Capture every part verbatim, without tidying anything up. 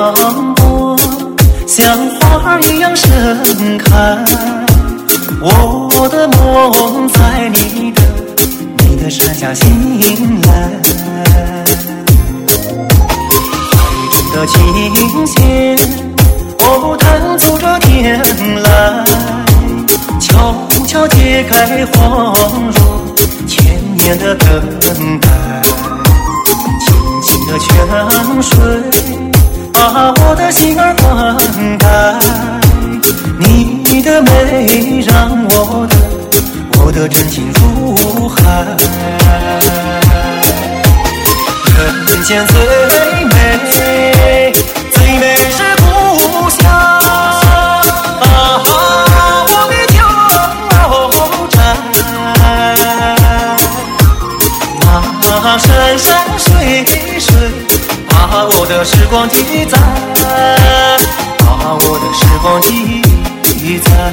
光波，像花儿一样盛开。我的梦在你的你的山下醒来，海中的琴弦，哦，弹奏着天籁，悄悄揭开恍若千年的等待。轻轻的泉水把我的心儿灌溉，你的美让我的我的真情入海。人间最美最美是故乡啊，我的旧宅，那山山水水把我的时光记载，把我的时光记载。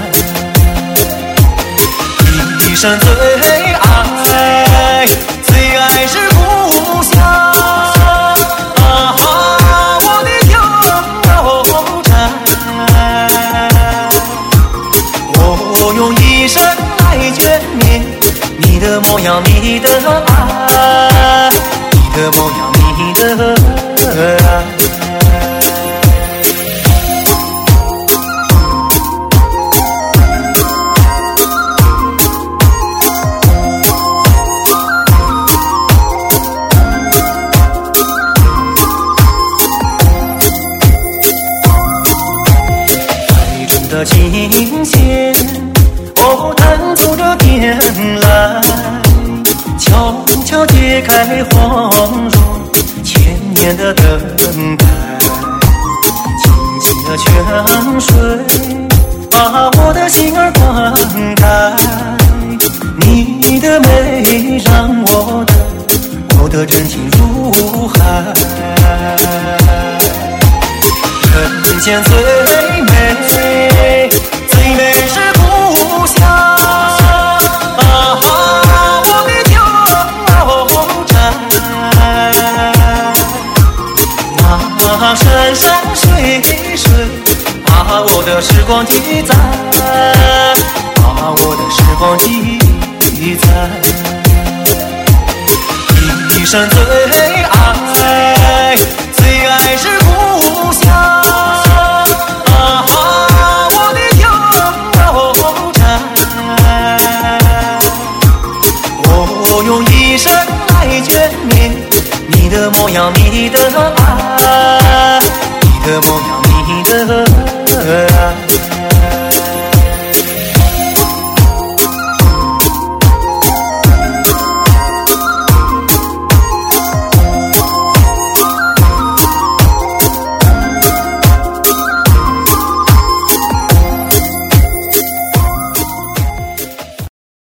一生最爱最爱是故乡啊，我的旧宅，我用一生来眷念你的模样，你的爱，你的模样，你的爱。海中的琴弦，哦，弹奏着天籁，悄悄揭开恍若千年的等待。轻轻的泉水把我的心儿灌溉，你的美让我的我的真情入海。人间最美最美是故乡啊，我的旧宅，那山山水水把我的时光记载，把我的时光记载。一生最爱最爱是故乡啊，我的旧宅，我用一生来眷念你的模样，你的爱，你的模样。